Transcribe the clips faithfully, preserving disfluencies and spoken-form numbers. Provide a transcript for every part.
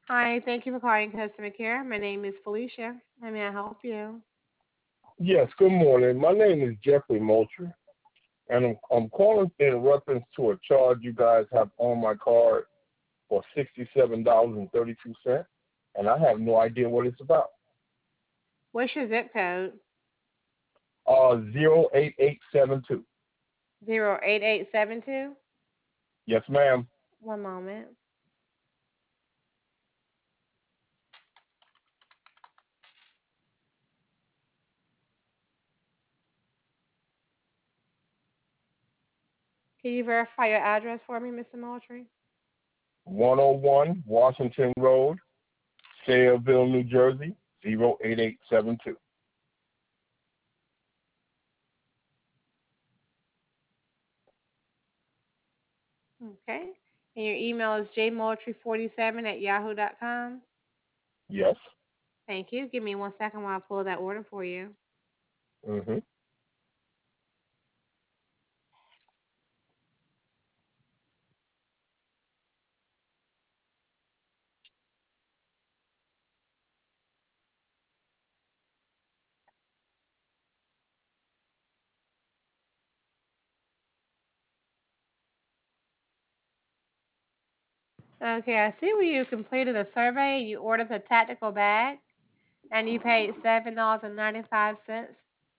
Hi, thank you for calling customer care. My name is Felicia. How may I help you? Yes, good morning. My name is Jeffrey Moultrie, and I'm, I'm calling in reference to a charge you guys have on my card for sixty-seven dollars and thirty-two cents, and I have no idea what it's about. What's your zip code? Uh, zero eight eight seven two. Zero eight eight seven two. Yes, ma'am. One moment. Can you verify your address for me, Mister Moultrie? one oh one Washington Road, Sayreville, New Jersey, zero eight eight seven two. Okay. And your email is j moultrie forty-seven at yahoo dot com. Yes. Thank you. Give me one second while I pull that order for you. Mm-hmm. Okay, I see where you completed a survey. You ordered the tactical bag, and you paid seven dollars and ninety-five cents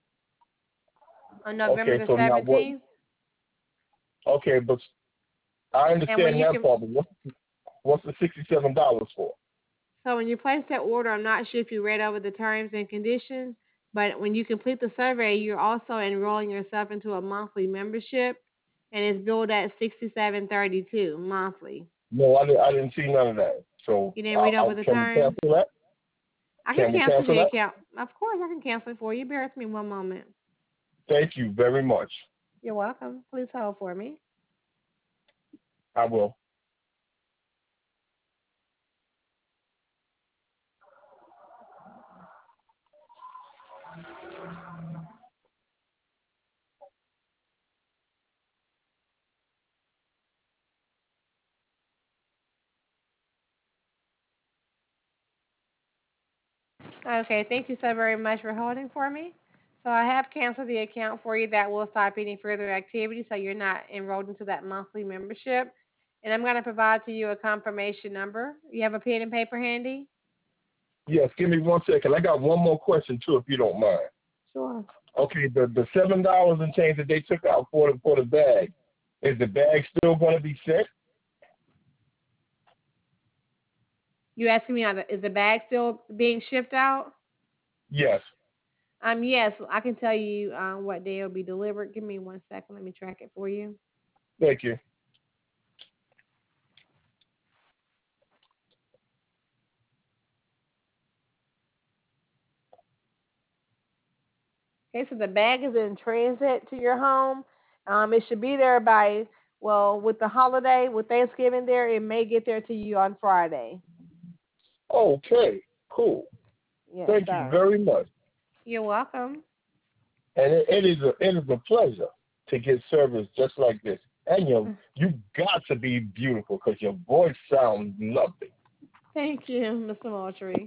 on November Okay, the so now what? seventeenth. Okay, but I And when understand you that can, part, but what's, what's the sixty-seven dollars for? so when you place that order, I'm not sure if you read over the terms and conditions, but when you complete the survey, you're also enrolling yourself into a monthly membership, and it's billed at sixty-seven thirty-two monthly. No, I didn't, I didn't see none of that. So You didn't I, read I, over the can we terms? cancel that? I can Can we cancel cancel the that? account. Of course, I can cancel it for you. Bear with me one moment. Thank you very much. You're welcome. Please hold for me. I will. Okay, thank you so very much for holding for me. So I have canceled the account for you. That will stop any further activity, so you're not enrolled into that monthly membership. And I'm going to provide to you a confirmation number. You have a pen and paper handy? Yes, give me one second. I got one more question too, if you don't mind. Sure. Okay, the the seven dollars and change that they took out for the for the bag, is the bag still going to be sent? You asking me, is the bag still being shipped out? Yes. Um, yes, I can tell you um, what day it'll be delivered. Give me one second. Let me track it for you. Thank you. Okay, so the bag is in transit to your home. Um, it should be there by, well, with the holiday, with Thanksgiving there, it may get there to you on Friday. Okay, cool. Yes, Thank you sir. very much. You're welcome. And it, it is a it is a pleasure to get service just like this. And you you got to be beautiful because your voice sounds lovely. Thank you, Mister Moultrie.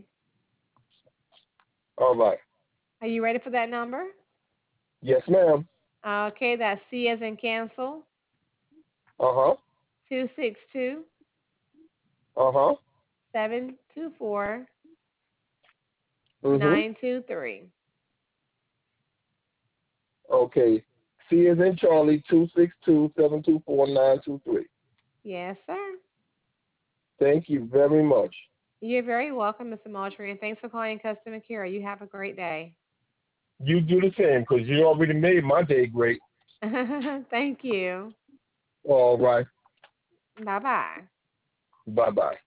All right. Are you ready for that number? Yes, ma'am. Uh, okay, that's C as in cancel, Uh huh. two six two, Uh huh. seven two four, Mhm. nine two three. Okay. C is in Charlie. Two six two seven two four nine two three. Yes, sir. Thank you very much. You're very welcome, Mister Moultrie, and thanks for calling customer care. You have a great day. You do the same because you already made my day great. Thank you. All right. Bye bye. Bye bye.